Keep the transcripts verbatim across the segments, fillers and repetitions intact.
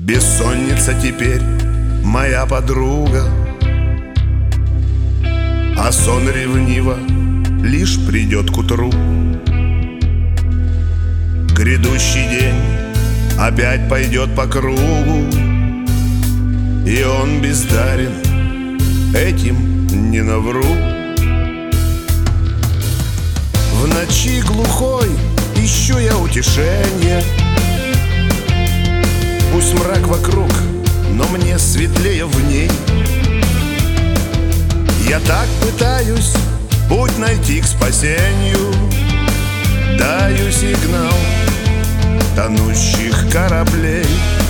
Бессонница теперь моя подруга, а сон ревниво лишь придет к утру. Грядущий день опять пойдет по кругу, и он бездарен, этим не навру. В ночи глухой ищу я утешение. Пусть мрак вокруг, но мне светлее в ней. Я так пытаюсь путь найти к спасению, даю сигнал тонущих кораблей.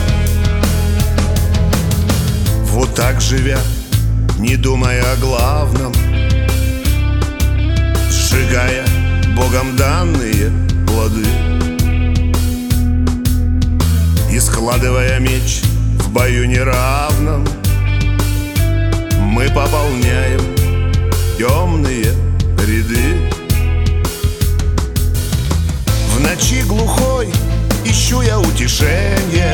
Вот так живя, не думая о главном, сжигая Богом данные плоды и складывая меч в бою неравном, мы пополняем темные ряды. В ночи глухой ищу я утешение.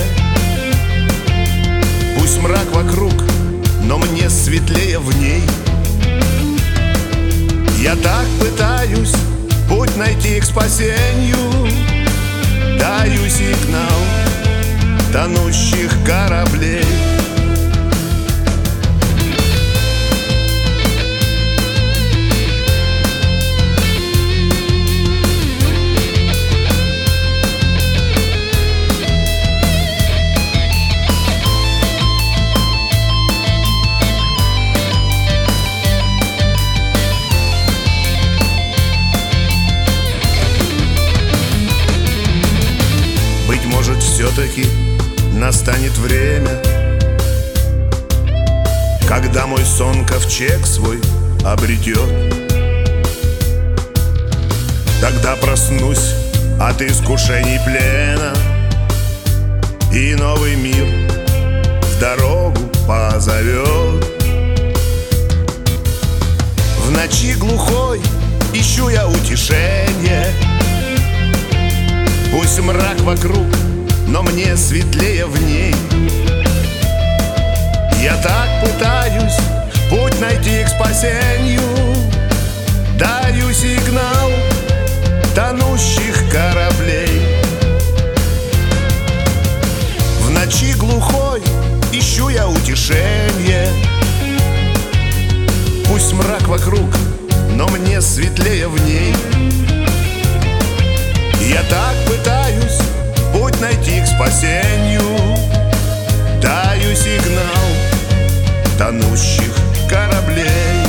Пусть мрак вокруг, но мне светлее в ней. Я так пытаюсь путь найти к спасению, даю сигнал тонущих кораблей. Быть может, все-таки настанет время, когда мой сон ковчег свой обретет. Тогда проснусь от искушений плена, и новый мир в дорогу позовет. В ночи глухой ищу я утешение. Пусть мрак вокруг, но мне светлее в ней. Я так пытаюсь путь найти к спасению, даю сигнал тонущих кораблей. В ночи глухой ищу я утешение. Пусть мрак вокруг, но мне светлее в ней. Я так пытаюсь путь найти к спасению, даю сигнал тонущих кораблей.